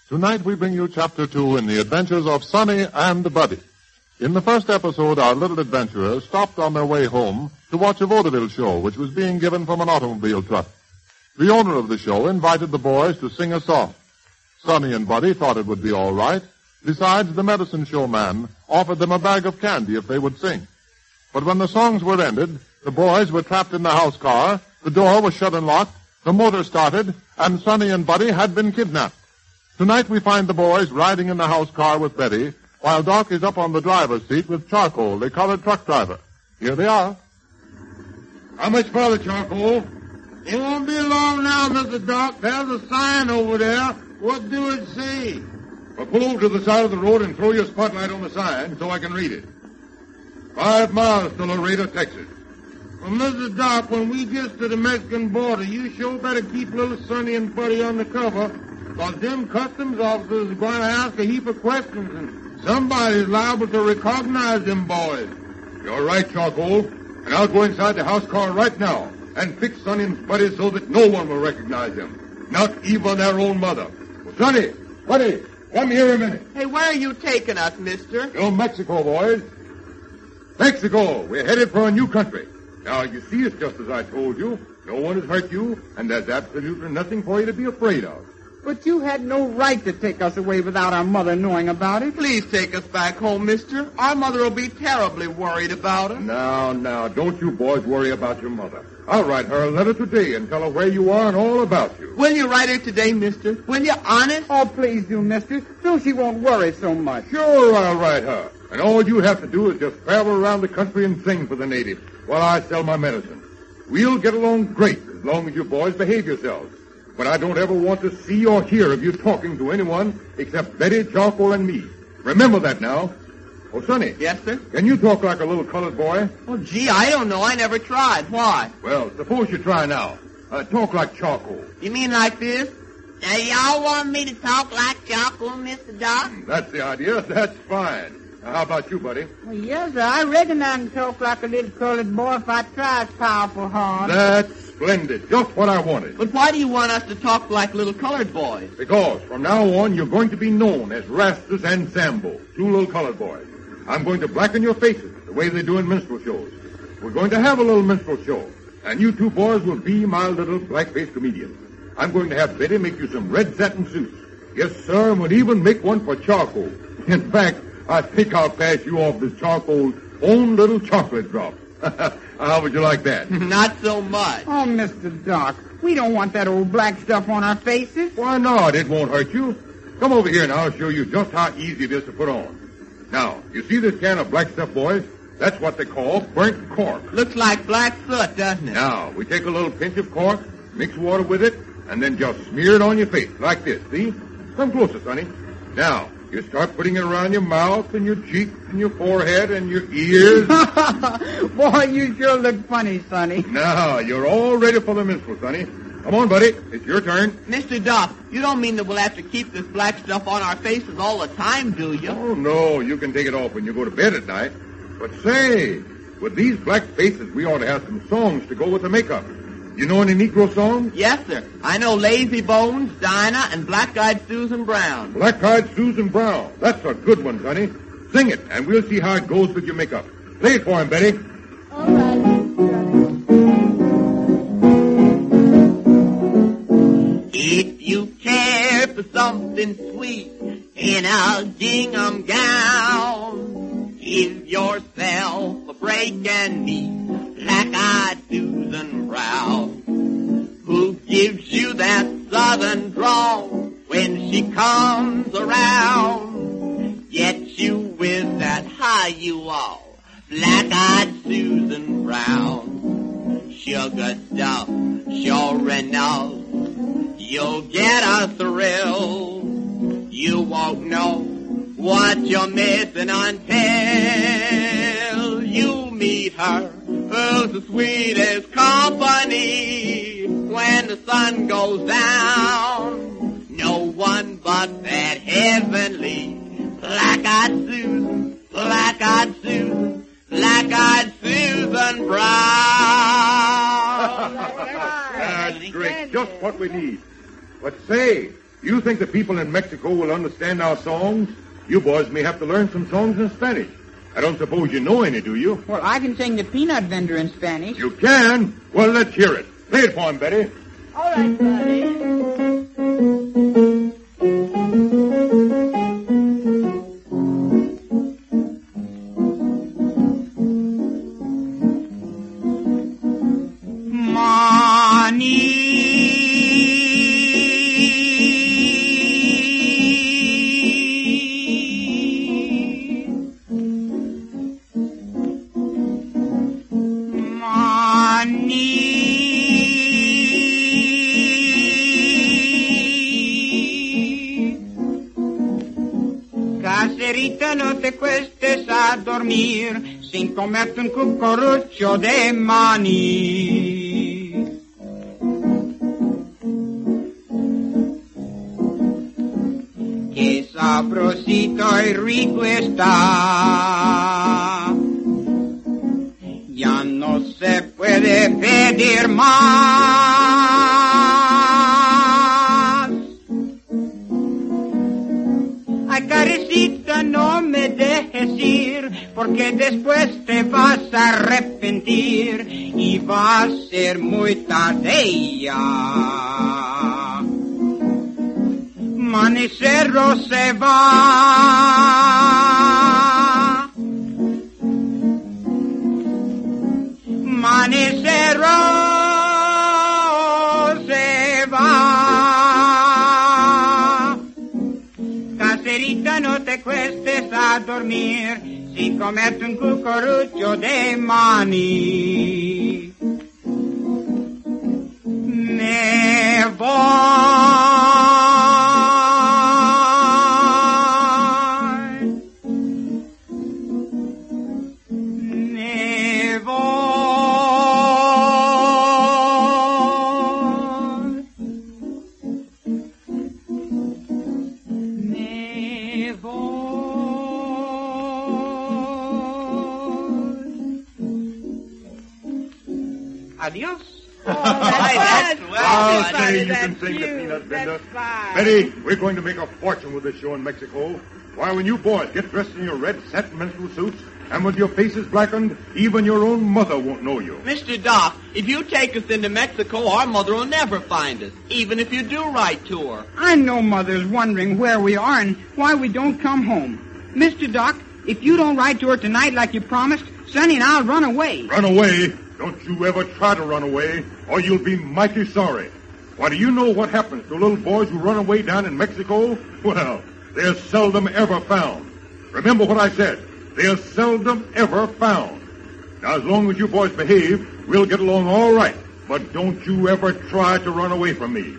Tonight we bring you Chapter 2 in the adventures of Sonny and Buddy. In the first episode, our little adventurers stopped on their way home to watch a vaudeville show which was being given from an automobile truck. The owner of the show invited the boys to sing a song. Sonny and Buddy thought it would be all right. Besides, the medicine show man offered them a bag of candy if they would sing. But when the songs were ended, the boys were trapped in the house car, the door was shut and locked, the motor started, and Sonny and Buddy had been kidnapped. Tonight we find the boys riding in the house car with Betty, while Doc is up on the driver's seat with Charcoal, the colored truck driver. Here they are. How much for the charcoal? It won't be long now, Mr. Doc. There's a sign over there. What do it say? Well, pull over to the side of the road and throw your spotlight on the sign so I can read it. 5 miles to Laredo, Texas. Well, Mr. Doc, when we get to the Mexican border, you sure better keep little Sonny and Buddy on the cover, because them customs officers are going to ask a heap of questions, and somebody's liable to recognize them boys. You're right, Charcoal. And I'll go inside the house car right now and fix Sonny and Buddy so that no one will recognize them, not even their own mother. Well, Sonny, Buddy, come here a minute. Hey, where are you taking us, mister? To Mexico, boys. Mexico. We're headed for a new country. Now, you see, it's just as I told you. No one has hurt you, and there's absolutely nothing for you to be afraid of. But you had no right to take us away without our mother knowing about it. Please take us back home, mister. Our mother will be terribly worried about us. Now, don't you boys worry about your mother. I'll write her a letter today and tell her where you are and all about you. Will you write her today, mister? Will you, honest? Oh, please do, mister, so she won't worry so much. Sure, I'll write her. And all you have to do is just travel around the country and sing for the natives while I sell my medicine. We'll get along great as long as you boys behave yourselves. But I don't ever want to see or hear of you talking to anyone except Betty, Charcoal, and me. Remember that now. Oh, Sonny. Yes, sir? Can you talk like a little colored boy? Oh, gee, I don't know. I never tried. Why? Well, suppose you try now. Talk like Charcoal. You mean like this? Now, y'all want me to talk like Charcoal, Mr. Doc? That's the idea. That's fine. Now, how about you, Buddy? Well, yes, sir. I reckon I can talk like a little colored boy if I try powerful hard. That's splendid. Just what I wanted. But why do you want us to talk like little colored boys? Because from now on, you're going to be known as Rastus and Sambo, 2 little colored boys. I'm going to blacken your faces the way they do in minstrel shows. We're going to have a little minstrel show, and you 2 boys will be my little black-faced comedians. I'm going to have Betty make you some red satin suits. Yes, sir, and we'll even make one for Charcoal. In fact, I think I'll pass you off as Charcoal's own little chocolate drop. How would you like that? Not so much. Oh, Mr. Doc, we don't want that old black stuff on our faces. Why not? It won't hurt you. Come over here and I'll show you just how easy it is to put on. Now, you see this can of black stuff, boys? That's what they call burnt cork. Looks like black soot, doesn't it? Now, we take a little pinch of cork, mix water with it, and then just smear it on your face like this, see? Come closer, Sonny. Now, you start putting it around your mouth and your cheeks and your forehead and your ears. Boy, you sure look funny, Sonny. Now, you're all ready for the minstrel, Sonny. Come on, buddy. It's your turn. Mr. Doc, you don't mean that we'll have to keep this black stuff on our faces all the time, do you? Oh, no. You can take it off when you go to bed at night. But say, with these black faces, we ought to have some songs to go with the makeup. You know any Negro songs? Yes, sir. I know Lazy Bones, Dinah, and Black-Eyed Susan Brown. Black-Eyed Susan Brown. That's a good one, Sonny. Sing it, and we'll see how it goes with your makeup. Play it for him, Betty. All right. If you care for something sweet in a gingham gown, give yourself a break and meet Black-Eyed Susan Brown, who gives you that southern drawl when she comes around, gets you with that high you all, Black-Eyed Susan Brown. Sugar stuff, sure enough, you'll get a thrill. You won't know what you're missing until you meet her. Who's the sweetest company when the sun goes down? No one but that heavenly Black-Eyed Susan, Black-Eyed Susan, Black-Eyed Susan Brown. That's great. Just what we need. But say, You think the people in Mexico will understand our songs? You boys may have to learn some songs in Spanish. I don't suppose you know any, do you? Well, I can sing the peanut vendor in Spanish. You can? Well, let's hear it. Play it for him, Betty. All right, buddy. Caserita, no te cuestes a dormir sin comerte un cucurucho de maní. Qué sabrosito y rico está. Ya no se puede pedir más. Ay, carecita, no me dejes ir, porque después te vas a arrepentir y va a ser muy tarde ya. Manicero se va. Manicero se va. Caserita, no te cuestes a dormir sin comerte un cucurucho de maní. Me voy. Adios. I'll say you can sing the peanut vendor. Betty, we're going to make a fortune with this show in Mexico. Why, when you boys get dressed in your red satin menstrual suits and with your faces blackened, even your own mother won't know you. Mr. Doc, if you take us into Mexico, our mother will never find us, even if you do write to her. I know Mother's wondering where we are and why we don't come home. Mr. Doc, if you don't write to her tonight like you promised, Sonny and I'll run away. Run away? Don't you ever try to run away, or you'll be mighty sorry. Why, do you know what happens to little boys who run away down in Mexico? Well, they're seldom ever found. Remember what I said. They're seldom ever found. Now, as long as you boys behave, we'll get along all right. But don't you ever try to run away from me.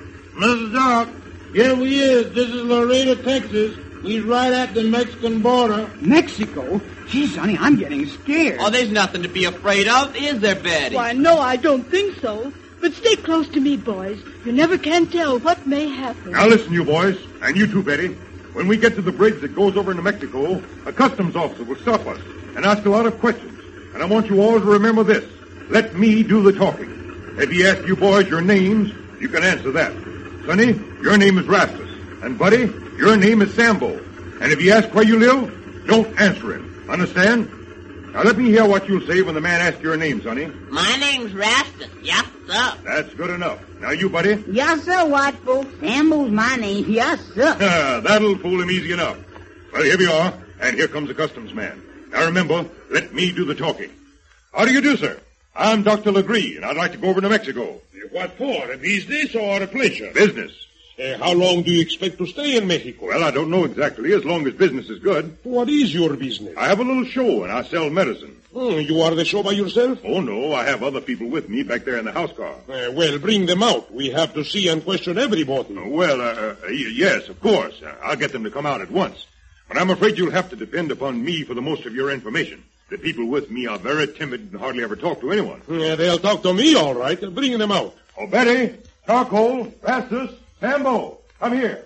Mr. Doc, here we is. This is Laredo, Texas. We's right at the Mexican border. Mexico? Gee, Sonny, I'm getting scared. Oh, there's nothing to be afraid of, is there, Betty? Why, no, I don't think so. But stay close to me, boys. You never can tell what may happen. Now listen, you boys, and you too, Betty. When we get to the bridge that goes over into Mexico, a customs officer will stop us and ask a lot of questions. And I want you all to remember this. Let me do the talking. If he asks you boys your names, you can answer that. Sonny, your name is Rastus. And Buddy, your name is Sambo. And if he asks where you live, don't answer him. Understand? Now let me hear what you'll say when the man asks your name, Sonny. My name's Rastus. Yes, sir. That's good enough. Now you, Buddy. Yes, sir, white folks. Sambo's my name. Yes, sir. That'll fool him easy enough. Well, here we are, and here comes the customs man. Now remember, let me do the talking. How do you do, sir? I'm Dr. Legree, and I'd like to go over to Mexico. What for? A business or a pleasure? Business. How long do you expect to stay in Mexico? Well, I don't know exactly, as long as business is good. What is your business? I have a little show, and I sell medicine. You are the show by yourself? Oh, no, I have other people with me back there in the house car. Well, bring them out. We have to see and question everybody. Yes, of course. I'll get them to come out at once. But I'm afraid you'll have to depend upon me for the most of your information. The people with me are very timid and hardly ever talk to anyone. They'll talk to me, all right. Bring them out. Oh, Betty, Charcoal, Rastus, Sambo, come here.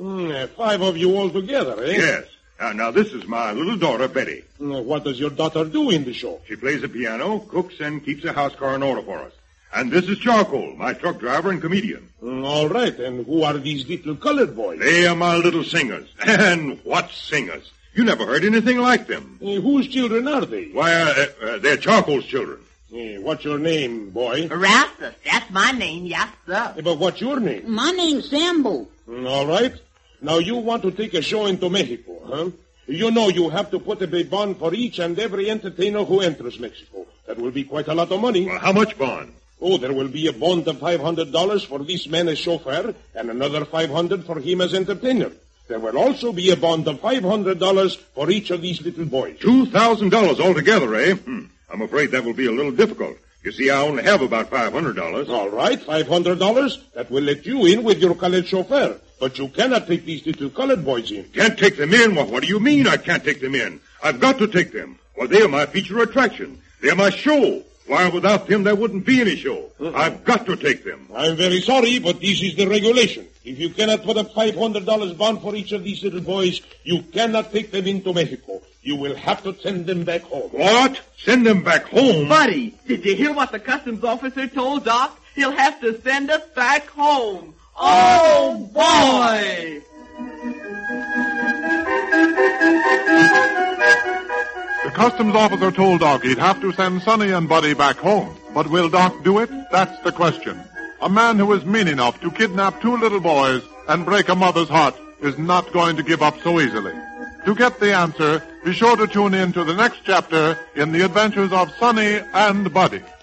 5 of you all together, eh? Yes. Now, this is my little daughter, Betty. What does your daughter do in the show? She plays the piano, cooks, and keeps the house car in order for us. And this is Charcoal, my truck driver and comedian. All right, and who are these little colored boys? They are my little singers. And what singers? You never heard anything like them. Whose children are they? Why, they're Charcoal's children. What's your name, boy? Rastus, that's my name, yes, sir. But what's your name? My name's Sambo. All right. Now, you want to take a show into Mexico, huh? You know you have to put a bond for each and every entertainer who enters Mexico. That will be quite a lot of money. Well, how much bond? Oh, there will be a bond of $500 for this man as chauffeur and another $500 for him as entertainer. There will also be a bond of $500 for each of these little boys. $2,000 altogether, eh? I'm afraid that will be a little difficult. You see, I only have about $500. All right, $500. That will let you in with your colored chauffeur. But you cannot take these little colored boys in. Can't take them in? What do you mean I can't take them in? I've got to take them. Well, they are my feature attraction. They're my show. Why, without them, there wouldn't be any show. I've got to take them. I'm very sorry, but this is the regulation. If you cannot put up $500 bond for each of these little boys, you cannot take them into Mexico. You will have to send them back home. What? Send them back home? Buddy, did you hear what the customs officer told Doc? He'll have to send us back home. Oh, boy! The customs officer told Doc he'd have to send Sonny and Buddy back home. But will Doc do it? That's the question. A man who is mean enough to kidnap two little boys and break a mother's heart is not going to give up so easily. To get the answer, be sure to tune in to the next chapter in the adventures of Sonny and Buddy.